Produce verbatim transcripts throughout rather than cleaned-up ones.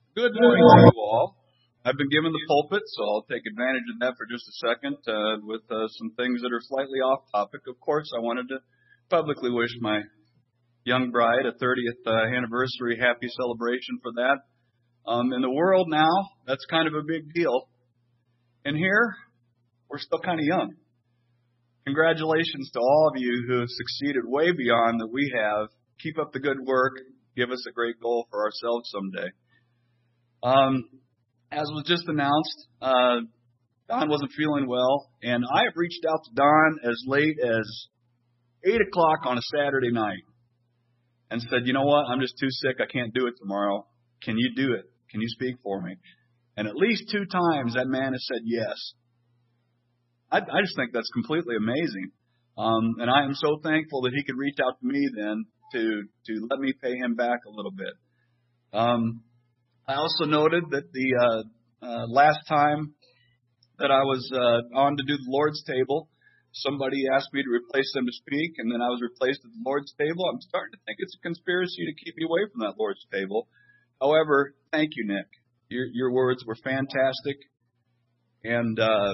Good morning to you all. I've been given the pulpit, so I'll take advantage of that for just a second uh, with uh, some things that are slightly off topic. Of course, I wanted to publicly wish my young bride a thirtieth uh, anniversary, happy celebration for that. Um, in the world now, that's kind of a big deal. And here, we're still kind of young. Congratulations to all of you who have succeeded way beyond that we have. Keep up the good work. Give us a great goal for ourselves someday. Um, as was just announced, uh, Don wasn't feeling well, and I have reached out to Don as late as eight o'clock on a Saturday night and said, you know what, I'm just too sick, I can't do it tomorrow. Can you do it? Can you speak for me? And at least two times that man has said yes. I, I just think that's completely amazing. Um, and I am so thankful that he could reach out to me then to, to let me pay him back a little bit. Um, I also noted that the uh, uh, last time that I was uh, on to do the Lord's table, somebody asked me to replace them to speak, and then I was replaced at the Lord's table. I'm starting to think it's a conspiracy to keep me away from that Lord's table. However, thank you, Nick. Your, your words were fantastic, and uh,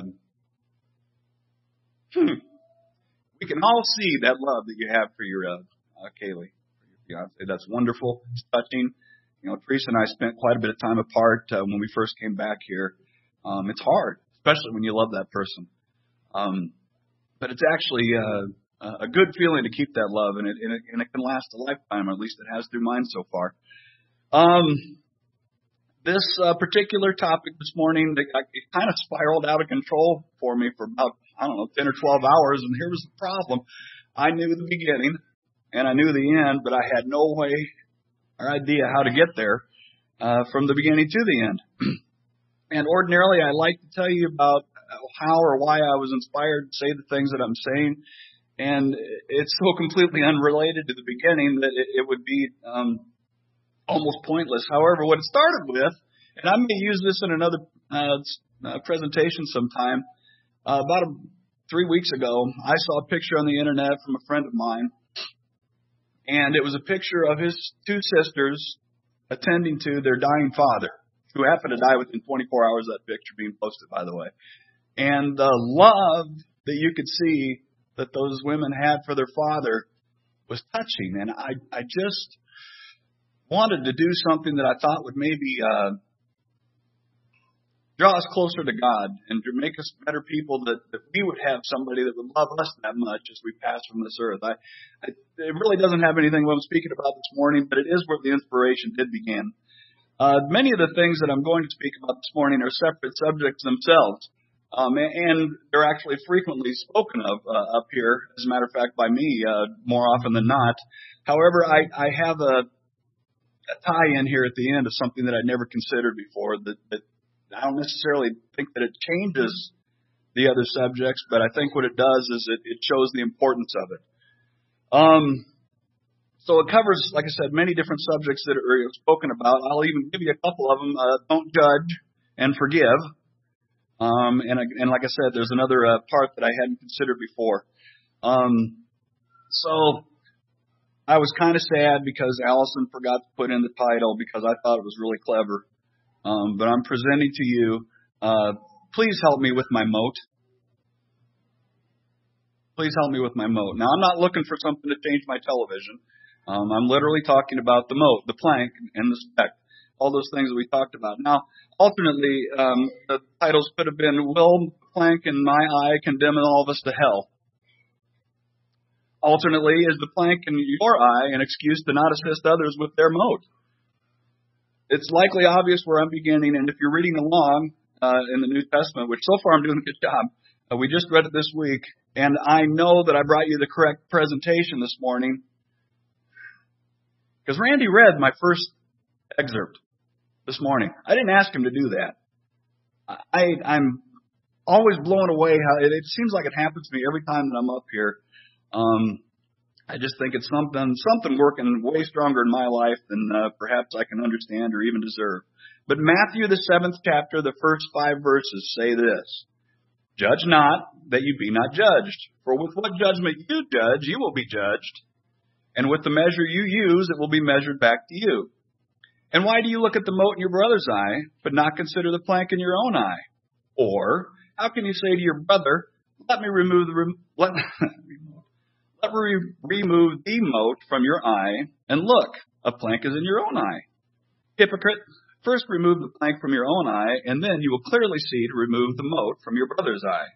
hmm, we can all see that love that you have for your uh, uh, Kaylee, for your fiance. That's wonderful. It's touching. You know, Teresa and I spent quite a bit of time apart uh, when we first came back here. Um, it's hard, especially when you love that person. Um, but it's actually uh, a good feeling to keep that love, and it, and it and it can last a lifetime, or at least it has through mine so far. Um, this uh, particular topic this morning, it, it kind of spiraled out of control for me for about, I don't know, ten or twelve hours, and here was the problem. I knew the beginning, and I knew the end, but I had no way or idea how to get there uh, from the beginning to the end. And ordinarily, I like to tell you about how or why I was inspired to say the things that I'm saying, and it's so completely unrelated to the beginning that it, it would be um, almost pointless. However, what it started with, and I may use this in another uh, uh, presentation sometime, uh, about a, three weeks ago, I saw a picture on the internet from a friend of mine. And it was a picture of his two sisters attending to their dying father, who happened to die within twenty-four hours of that picture being posted, by the way. And the love that you could see that those women had for their father was touching. And I, I just wanted to do something that I thought would maybe uh, draw us closer to God and to make us better people, that, that we would have somebody that would love us that much as we pass from this earth. I, I, it really doesn't have anything what I'm speaking about this morning, but it is where the inspiration did begin. Uh, many of the things that I'm going to speak about this morning are separate subjects themselves, um, and they're actually frequently spoken of uh, up here, as a matter of fact, by me uh, more often than not. However, I, I have a, a tie-in here at the end of something that I'd never considered before, that, that I don't necessarily think that it changes the other subjects, but I think what it does is it, it shows the importance of it. Um, so it covers, like I said, many different subjects that are spoken about. I'll even give you a couple of them. Uh, don't judge and forgive. Um, and, and like I said, there's another uh, part that I hadn't considered before. Um, so I was kind of sad because Allison forgot to put in the title because I thought it was really clever. Um, but I'm presenting to you, uh, please help me with my moat. Please help me with my moat. Now, I'm not looking for something to change my television. Um, I'm literally talking about the moat, the plank, and the speck, all those things that we talked about. Now, alternately, um, the titles could have been, Will the plank in my eye condemn all of us to hell? Alternately, is the plank in your eye an excuse to not assist others with their moat? It's likely obvious where I'm beginning, and if you're reading along uh, in the New Testament, which so far I'm doing a good job, uh, we just read it this week, and I know that I brought you the correct presentation this morning, because Randy read my first excerpt this morning. I didn't ask him to do that. I, I'm always blown away how it, it seems like it happens to me every time that I'm up here. Um, I just think it's something something working way stronger in my life than uh, perhaps I can understand or even deserve. But Matthew, the seventh chapter, the first five verses say this: Judge not, that you be not judged. For with what judgment you judge, you will be judged. And with the measure you use, it will be measured back to you. And why do you look at the mote in your brother's eye, but not consider the plank in your own eye? Or how can you say to your brother, let me remove the rem- let, let me re- remove the mote from your eye, and look, a plank is in your own eye. Hypocrite, first remove the plank from your own eye, and then you will clearly see to remove the mote from your brother's eye.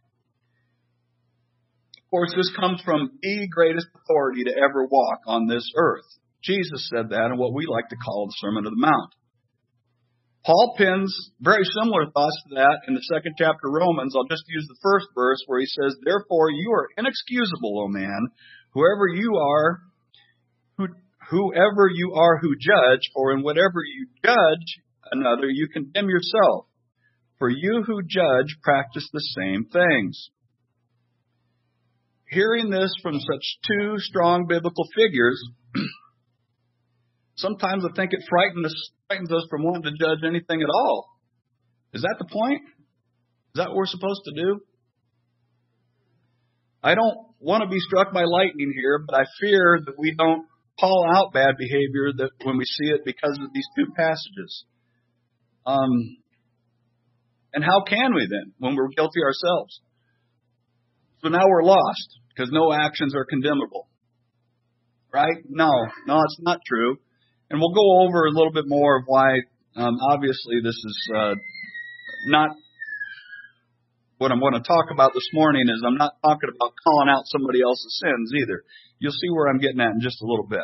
Of course, this comes from the greatest authority to ever walk on this earth. Jesus said that in what we like to call the Sermon on the Mount. Paul pins very similar thoughts to that in the second chapter of Romans. I'll just use the first verse where he says, therefore you are inexcusable, O man, whoever you are, who, whoever you are who judge, for in whatever you judge another, you condemn yourself. For you who judge practice the same things. Hearing this from such two strong biblical figures, sometimes I think it frightens us, frightens us from wanting to judge anything at all. Is that the point? Is that what we're supposed to do? I don't want to be struck by lightning here, but I fear that we don't call out bad behavior that when we see it because of these two passages. Um, and how can we then when we're guilty ourselves? So now we're lost because no actions are condemnable. Right? No, no, it's not true. And we'll go over a little bit more of why, um, obviously, this is uh, not what I'm going to talk about this morning. Is I'm not talking about calling out somebody else's sins either. You'll see where I'm getting at in just a little bit.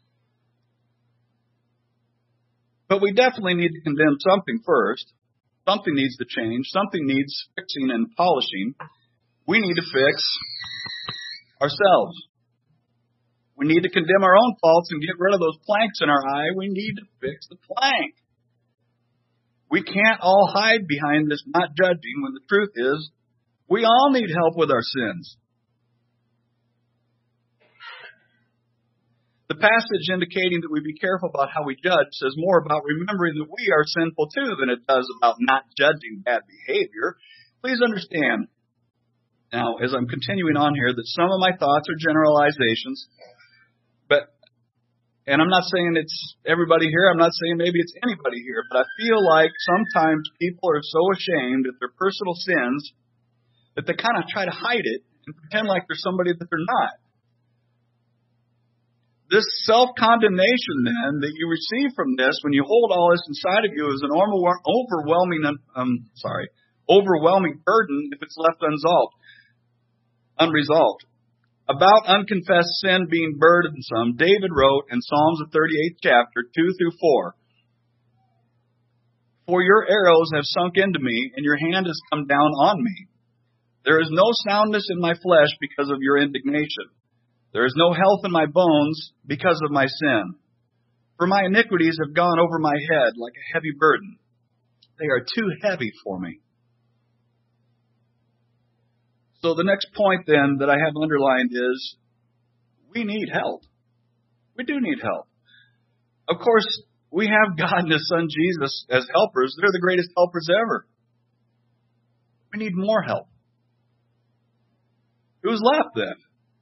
But we definitely need to condemn something first. Something needs to change. Something needs fixing and polishing. We need to fix ourselves. We need to condemn our own faults and get rid of those planks in our eye. We need to fix the plank. We can't all hide behind this not judging when the truth is we all need help with our sins. The passage indicating that we be careful about how we judge says more about remembering that we are sinful too than it does about not judging bad behavior. Please understand, now as I'm continuing on here, that some of my thoughts are generalizations. But, and I'm not saying it's everybody here. I'm not saying maybe it's anybody here. But I feel like sometimes people are so ashamed of their personal sins that they kind of try to hide it and pretend like they're somebody that they're not. This self-condemnation then that you receive from this when you hold all this inside of you is an overwhelming, um, sorry, overwhelming burden if it's left unresolved. Unresolved. About unconfessed sin being burdensome, David wrote in Psalms the thirty-eighth chapter, two through four, for your arrows have sunk into me, and your hand has come down on me. There is no soundness in my flesh because of your indignation. There is no health in my bones because of my sin. For my iniquities have gone over my head like a heavy burden. They are too heavy for me. So the next point then that I have underlined is we need help. We do need help. Of course, we have God and His Son Jesus as helpers. They're the greatest helpers ever. We need more help. Who's left then?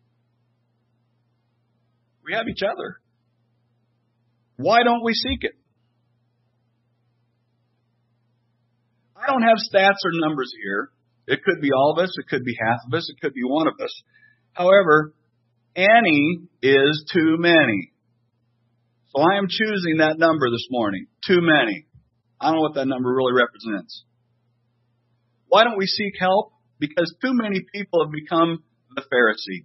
We have each other. Why don't we seek it? I don't have stats or numbers here. It could be all of us. It could be half of us. It could be one of us. However, any is too many. So I am choosing that number this morning. Too many. I don't know what that number really represents. Why don't we seek help? Because too many people have become the Pharisee.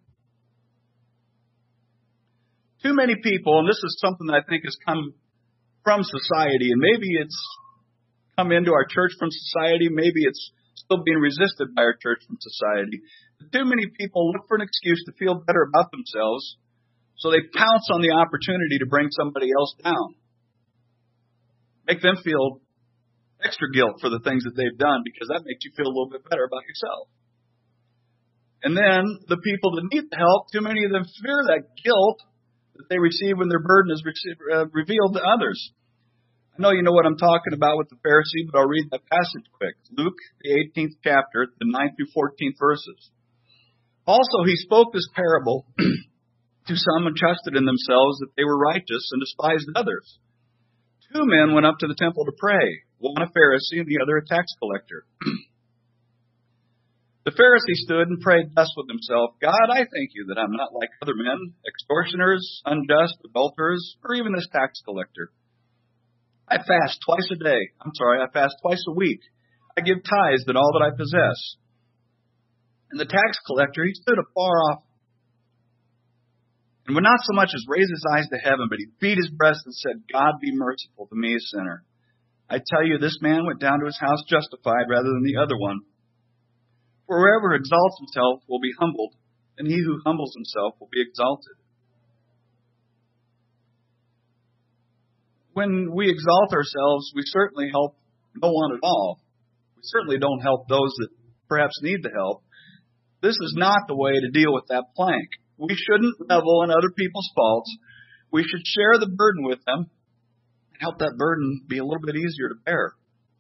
Too many people, and this is something that I think has come from society, and maybe it's come into our church from society, maybe it's still being resisted by our church from society. But too many people look for an excuse to feel better about themselves, so they pounce on the opportunity to bring somebody else down. Make them feel extra guilt for the things that they've done, because that makes you feel a little bit better about yourself. And then the people that need the help, too many of them fear that guilt that they receive when their burden is received, uh, revealed to others. I know you know what I'm talking about with the Pharisee, but I'll read that passage quick. Luke, the eighteenth chapter, the ninth through fourteenth verses. Also, he spoke this parable to some who trusted in themselves that they were righteous and despised others. Two men went up to the temple to pray, one a Pharisee and the other a tax collector. The Pharisee stood and prayed thus with himself, God, I thank you that I'm not like other men, extortioners, unjust, adulterers, or even this tax collector. I fast twice a day. I'm sorry, I fast twice a week. I give tithes to all that I possess. And the tax collector, he stood afar off and would not so much as raise his eyes to heaven, but he beat his breast and said, God be merciful to me, a sinner. I tell you, this man went down to his house justified rather than the other one. For whoever exalts himself will be humbled, and he who humbles himself will be exalted. When we exalt ourselves, we certainly help no one at all. We certainly don't help those that perhaps need the help. This is not the way to deal with that plank. We shouldn't revel in other people's faults. We should share the burden with them and help that burden be a little bit easier to bear.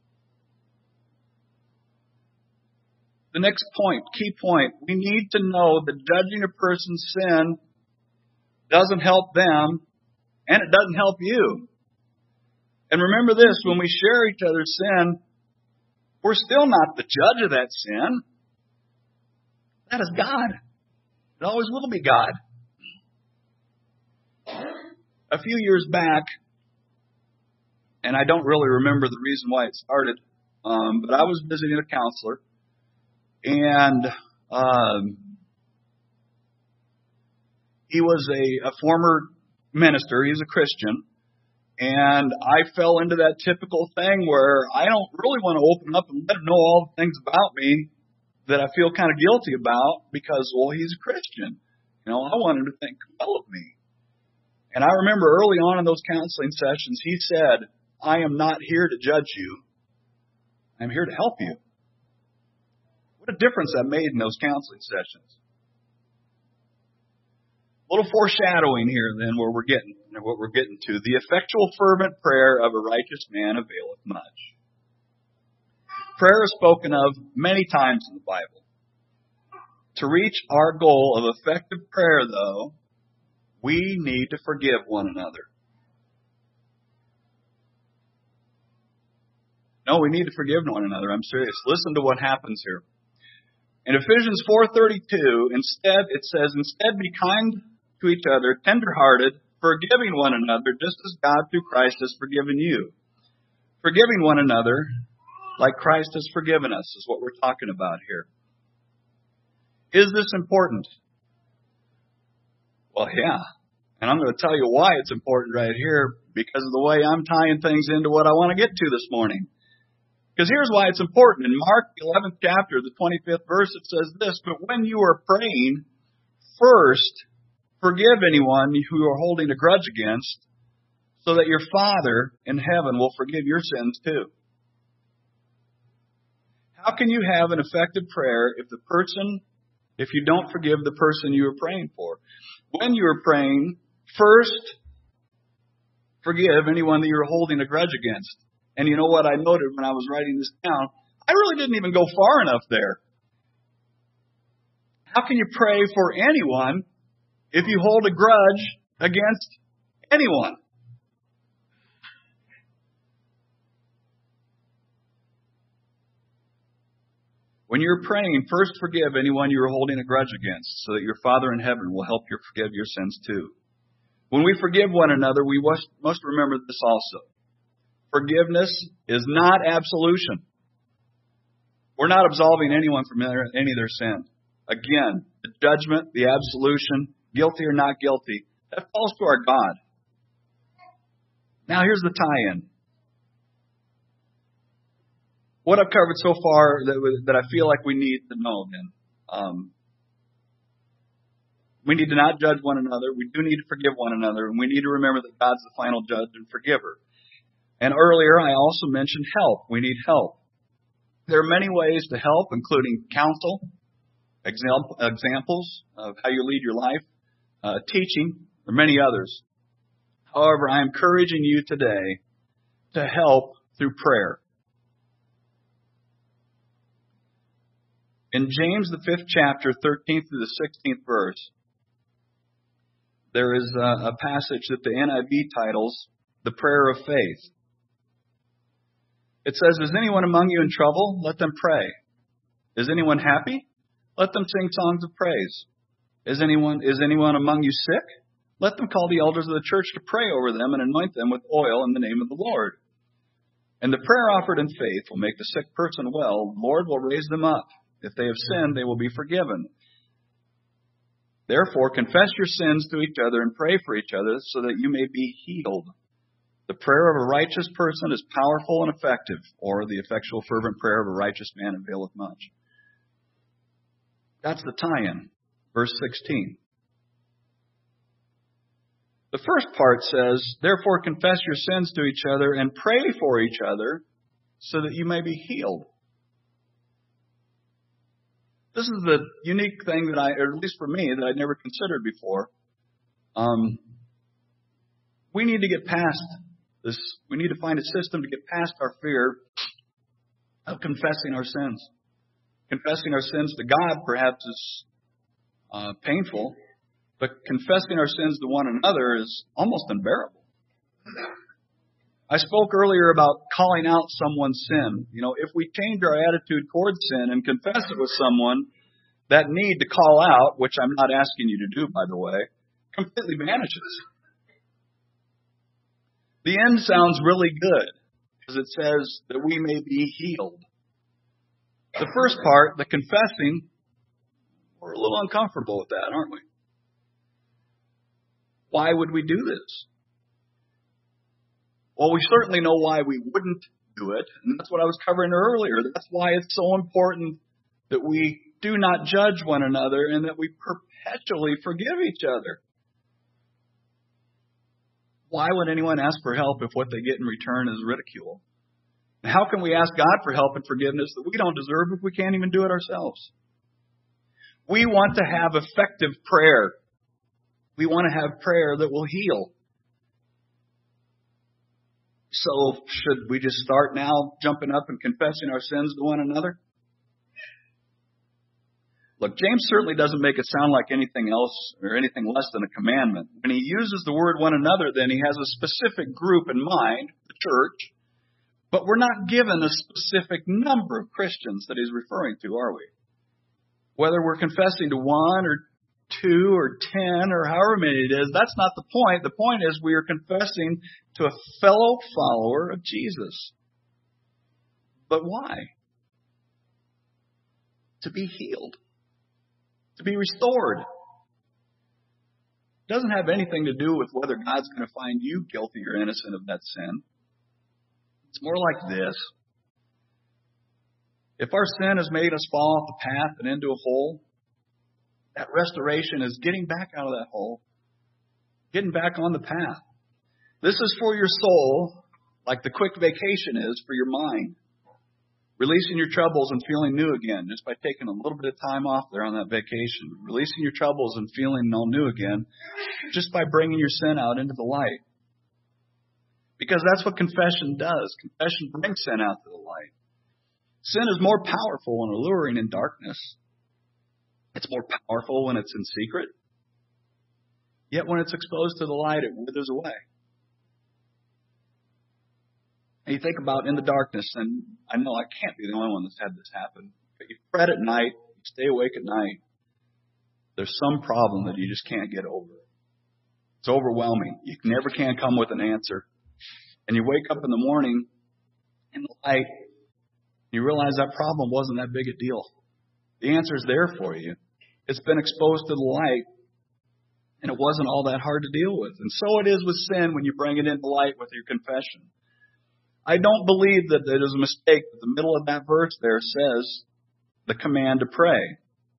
The next point, key point, we need to know that judging a person's sin doesn't help them, and it doesn't help you. And remember this, when we share each other's sin, we're still not the judge of that sin. That is God. It always will be God. A few years back, and I don't really remember the reason why it started, um, but I was visiting a counselor, and um, he was a, a former minister. He's a Christian. And I fell into that typical thing where I don't really want to open up and let him know all the things about me that I feel kind of guilty about because, well, he's a Christian. You know, I want him to think well of me. And I remember early on in those counseling sessions, he said, I am not here to judge you. I'm here to help you. What a difference that made in those counseling sessions. A little foreshadowing here then where we're getting what we're getting to. The effectual fervent prayer of a righteous man availeth much. Prayer is spoken of many times in the Bible. To reach our goal of effective prayer, though, we need to forgive one another. No, we need to forgive one another. I'm serious. Listen to what happens here. In Ephesians four thirty-two, instead, it says, instead be kind to each other, tender-hearted, forgiving one another, just as God through Christ has forgiven you. Forgiving one another like Christ has forgiven us is what we're talking about here. Is this important? Well, yeah. And I'm going to tell you why it's important right here, because of the way I'm tying things into what I want to get to this morning. Because here's why it's important. In Mark, the eleventh chapter, the twenty-fifth verse, it says this, but when you are praying, first forgive anyone who you are holding a grudge against, so that your Father in heaven will forgive your sins too. How can you have an effective prayer if the person, if you don't forgive the person you are praying for? When you are praying, first forgive anyone that you're holding a grudge against. And you know what I noted when I was writing this down? I really didn't even go far enough there. How can you pray for anyone if you hold a grudge against anyone? When you're praying, first forgive anyone you are holding a grudge against, so that your Father in heaven will help you forgive your sins too. When we forgive one another, we must remember this also. Forgiveness is not absolution. We're not absolving anyone from any of their sin. Again, the judgment, the absolution, guilty or not guilty, that falls to our God. Now here's the tie-in. What I've covered so far that, that I feel like we need to know then. Um, we need to not judge one another. We do need to forgive one another. And we need to remember that God's the final judge and forgiver. And earlier I also mentioned help. We need help. There are many ways to help, including counsel, example, examples of how you lead your life, uh, teaching, or many others. However, I am encouraging you today to help through prayer. In James, the fifth chapter, thirteenth through the sixteenth verse, there is a, a passage that the N I V titles, The Prayer of Faith. It says, is anyone among you in trouble? Let them pray. Is anyone happy? Let them sing songs of praise. Is anyone, is anyone among you sick? Let them call the elders of the church to pray over them and anoint them with oil in the name of the Lord. And the prayer offered in faith will make the sick person well. The Lord will raise them up. If they have sinned, they will be forgiven. Therefore, confess your sins to each other and pray for each other so that you may be healed. The prayer of a righteous person is powerful and effective, or the effectual fervent prayer of a righteous man availeth much. That's the tie-in. Verse sixteen. The first part says, therefore confess your sins to each other and pray for each other so that you may be healed. This is the unique thing that I, or at least for me, that I'd never considered before. Um, we need to get past this. We need to find a system to get past our fear of confessing our sins. Confessing our sins to God perhaps is uh, painful, but confessing our sins to one another is almost unbearable. I spoke earlier about calling out someone's sin. You know, if we change our attitude towards sin and confess it with someone, that need to call out, which I'm not asking you to do, by the way, completely vanishes. The end sounds really good because it says that we may be healed. The first part, the confessing, we're a little uncomfortable with that, aren't we? Why would we do this? Well, we certainly know why we wouldn't do it, and that's what I was covering earlier. That's why it's so important that we do not judge one another and that we perpetually forgive each other. Why would anyone ask for help if what they get in return is ridicule? And how can we ask God for help and forgiveness that we don't deserve if we can't even do it ourselves? We want to have effective prayer. We want to have prayer that will heal. So should we just start now jumping up and confessing our sins to one another? Look, James certainly doesn't make it sound like anything else or anything less than a commandment. When he uses the word one another, then he has a specific group in mind, the church, but we're not given a specific number of Christians that he's referring to, are we? Whether we're confessing to one or two or ten or however many it is, that's not the point. The point is we are confessing to a fellow follower of Jesus. But why? To be healed. To be restored. It doesn't have anything to do with whether God's going to find you guilty or innocent of that sin. It's more like this. If our sin has made us fall off the path and into a hole, that restoration is getting back out of that hole, getting back on the path. This is for your soul, like the quick vacation is for your mind. Releasing your troubles and feeling new again, just by taking a little bit of time off there on that vacation. Releasing your troubles and feeling all new again, just by bringing your sin out into the light. Because that's what confession does. Confession brings sin out to the light. Sin is more powerful and alluring in darkness. It's more powerful when it's in secret. Yet when it's exposed to the light, it withers away. And you think about in the darkness, and I know I can't be the only one that's had this happen, but you fret at night, you stay awake at night. There's some problem that you just can't get over. It's overwhelming. You never can come with an answer. And you wake up in the morning in the light, you realize that problem wasn't that big a deal. The answer is there for you. It's been exposed to the light, and it wasn't all that hard to deal with. And so it is with sin when you bring it into light with your confession. I don't believe that it is a mistake that the middle of that verse there says the command to pray.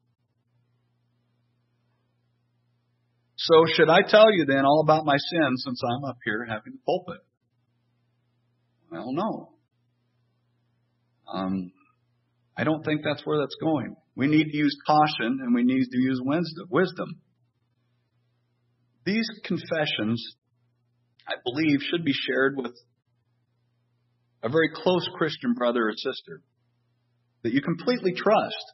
So should I tell you then all about my sins since I'm up here having the pulpit? Well, no. Um, I don't think that's where that's going. We need to use caution and we need to use wisdom. These confessions, I believe, should be shared with a very close Christian brother or sister that you completely trust.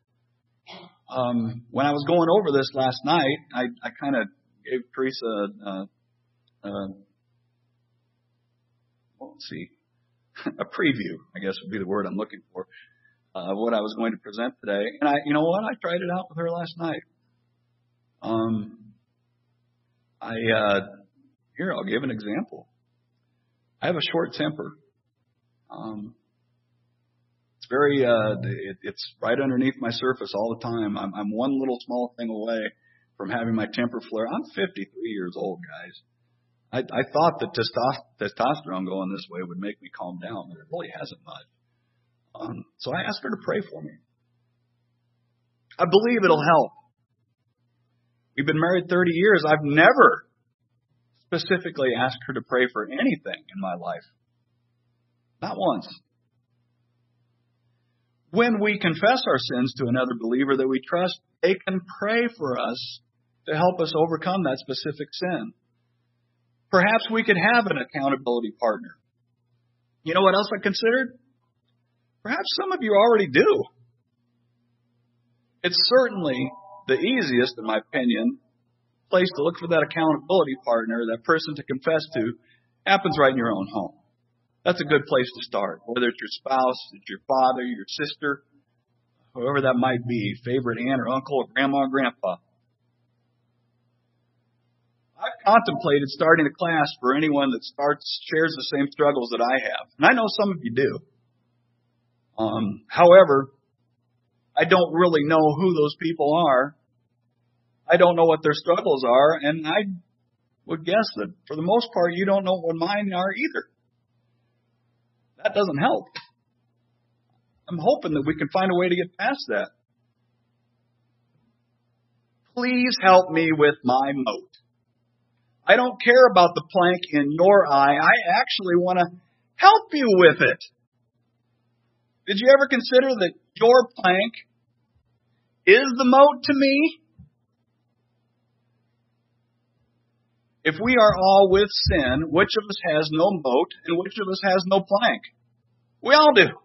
Um, when I was going over this last night, I, I kind of gave Teresa, uh, uh, let's see, a preview, I guess would be the word I'm looking for, uh, of what I was going to present today. And I, you know what? I tried it out with her last night. Um, I, uh, here, I'll give an example. I have a short temper. Um, it's very, uh, it, it's right underneath my surface all the time. I'm, I'm one little small thing away from having my temper flare. I'm fifty-three years old, guys. I, I thought that testosterone going this way would make me calm down, but it really hasn't much. Um, so I asked her to pray for me. I believe it'll help. We've been married thirty years. I've never specifically asked her to pray for anything in my life. Not once. When we confess our sins to another believer that we trust, they can pray for us to help us overcome that specific sin. Perhaps we could have an accountability partner. You know what else I considered? Perhaps some of you already do. It's certainly the easiest, in my opinion, place to look for that accountability partner, that person to confess to, happens right in your own home. That's a good place to start. Whether it's your spouse, it's your father, your sister, whoever that might be, favorite aunt or uncle or grandma or grandpa. I've contemplated starting a class for anyone that starts shares the same struggles that I have. And I know some of you do. Um, however, I don't really know who those people are. I don't know what their struggles are. And I would guess that for the most part, you don't know what mine are either. That doesn't help. I'm hoping that we can find a way to get past that. Please help me with my moat. I don't care about the plank in your eye. I actually want to help you with it. Did you ever consider that your plank is the moat to me? If we are all with sin, which of us has no moat and which of us has no plank? We all do.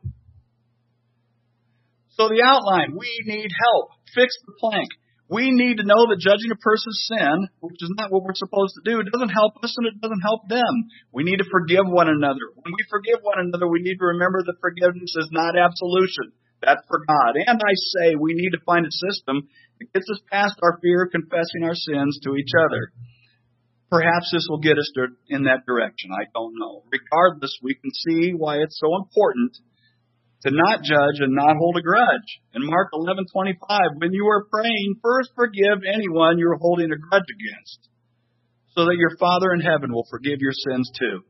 So the outline, we need help. Fix the plank. We need to know that judging a person's sin, which is not what we're supposed to do, it doesn't help us and it doesn't help them. We need to forgive one another. When we forgive one another, we need to remember that forgiveness is not absolution. That's for God. And I say we need to find a system that gets us past our fear of confessing our sins to each other. Perhaps this will get us to, in that direction. I don't know. Regardless, we can see why it's so important to not judge and not hold a grudge. In Mark eleven twenty-five, when you are praying, first forgive anyone you're holding a grudge against, so that your Father in heaven will forgive your sins too.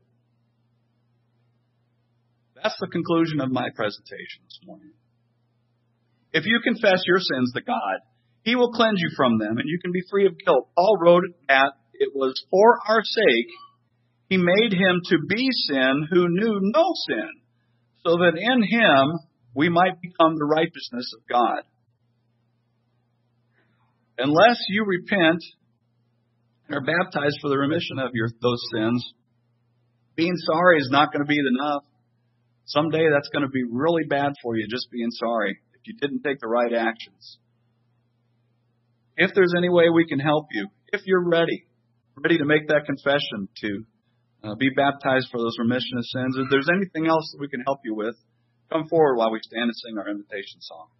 That's the conclusion of my presentation this morning. If you confess your sins to God, He will cleanse you from them, and you can be free of guilt. Paul wrote that it was for our sake He made Him to be sin who knew no sin, so that in Him we might become the righteousness of God. Unless you repent and are baptized for the remission of your those sins, being sorry is not going to be enough. Someday that's going to be really bad for you, just being sorry, if you didn't take the right actions. If there's any way we can help you, if you're ready, ready to make that confession to Uh, be baptized for those remission of sins. If there's anything else that we can help you with, come forward while we stand and sing our invitation song.